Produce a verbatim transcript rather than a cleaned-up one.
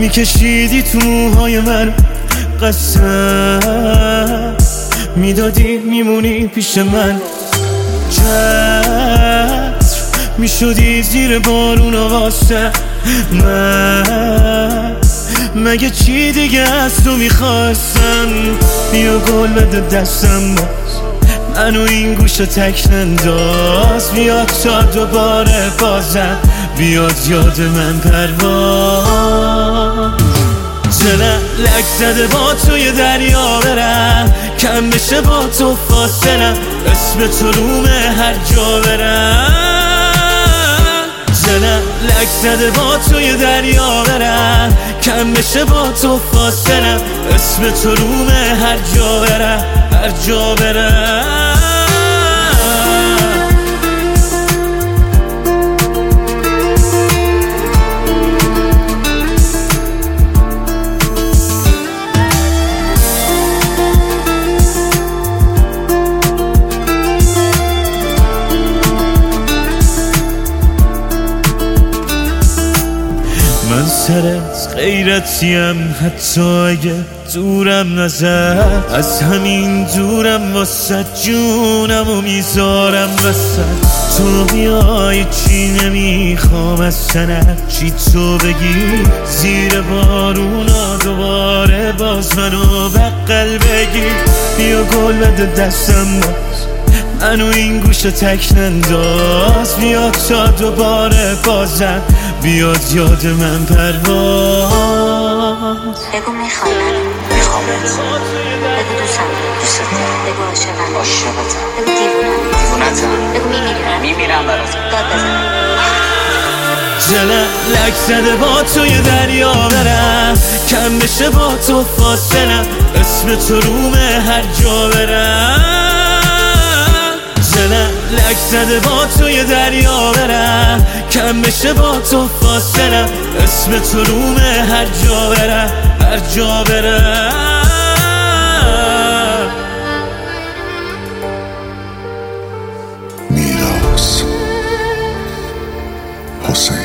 میکشیدی تو موهای من، قسم میدادی میمونی پیش من، چتر میشدی زیر بارون واسه من. مگه چی دیگه از تو میخواستم؟ بیا گل بده دستم باز، منو این گوشو تک ننداز. بیاد تا دوباره بازم بیاد یاد من پرواز. دلم لک زده با توی دریا برم، کم بشه با تو فاصلم، اسم تو رومه هر جا برم. دلم لک زده با توی دریا برم، کم بشه با تو فاصلم، اسم تو رومه هر جا برم، هر جا برم. من سرت غیرتیم، حتی اگه دورم نزد، از همین دورم واسه جونم و میذارم وسط. تو بیای چی نمیخوام از سنت، چی تو بگی زیر بارونا دوباره باز منو بغل بگی. بیا گل بده دستم باز، منو این گوشو تک ننداز. بیاد تا دوباره بازم بیاد یاد من پرواز. بگو میخوای منو، میخوام بگو دوستم دوستت، بگو عاشقم عاشقتم، بگو دیوونم دیوونتم، بگو میمیرم میمیرم برات، داد بزنم. دلم لک زده با توی دریا برم، کم بشه با تو فاصلم، اسم تو رومه هر جا برم. دلم لک زده با توی دریا برم، کم بشه با تو فاصلم، اسم تو رومه هر جا برم، هر جا برم. میراث حسین.